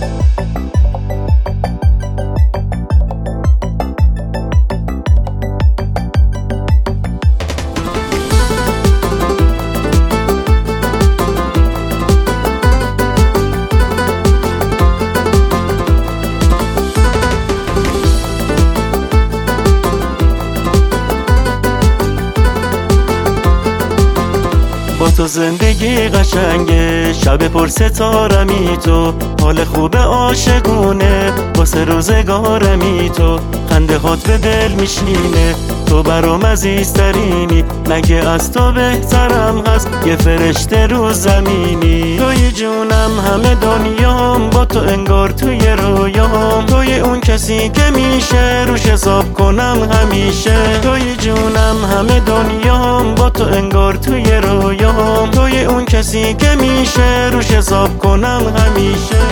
با تو زندگی قشنگه، شب پر ستارمی تو، حال خوب عاشقونه واسه روزگارمی تو، خنده هات به دل میشینه، تو برام عزیزترینی، مگه از تو بهترم هست یه فرشته رو زمینی. توی جونم همه دنیام، با تو انگار توی رویام، توی اون کسی که میشه روش حساب کنم همیشه. توی جونم همه دنیام، با تو انگار توی رویام، توی اون کسی که میشه روش حساب کنم همیشه.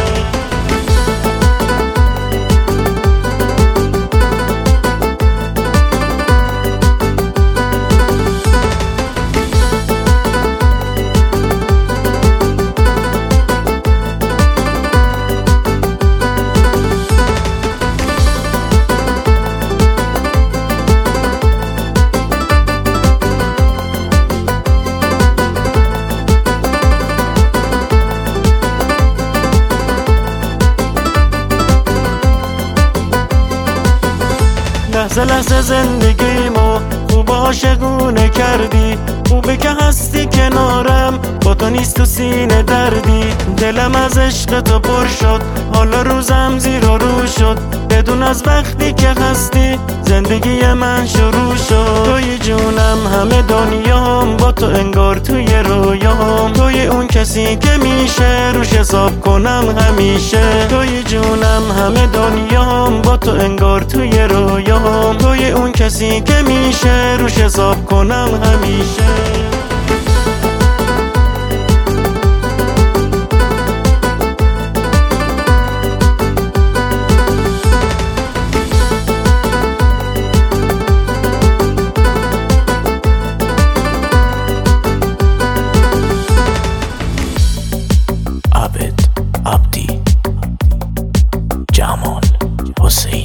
لحظه لحظه زندگیمو خوب عاشقونه کردی، خوبه که هستی کنارم، با تو نیست تو سینه دردی. دلم از عشق تو پر شد، حالا روزم زیر و رو شد، بدون از وقتی که هستی زندگی من شروع شد. توی جونم همه دنیام، با تو انگار توی رویام، توی اون کسی که میشه روش حساب کنم همیشه. توی جونم همه دنیام، با تو انگار توی رویام، توی اون کسی که میشه روش حساب کنم همیشه. عابد عبدی جمال حسینی.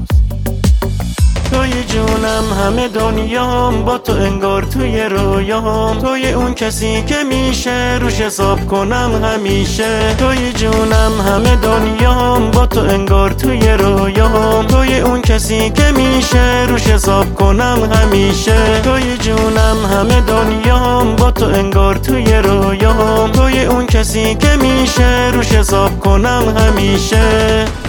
توی جونم همه دنیام، با تو انگار توی رویام، توی اون کسی که میشه روش حساب کنم همیشه. توی جونم همه دنیام، با تو انگار توی رویام، توی اون کسی که میشه روش حساب کنم همیشه. توی جونم همه دنیام، با تو انگار توی رویام، توی اون کسی که میشه روش حساب کنم همیشه.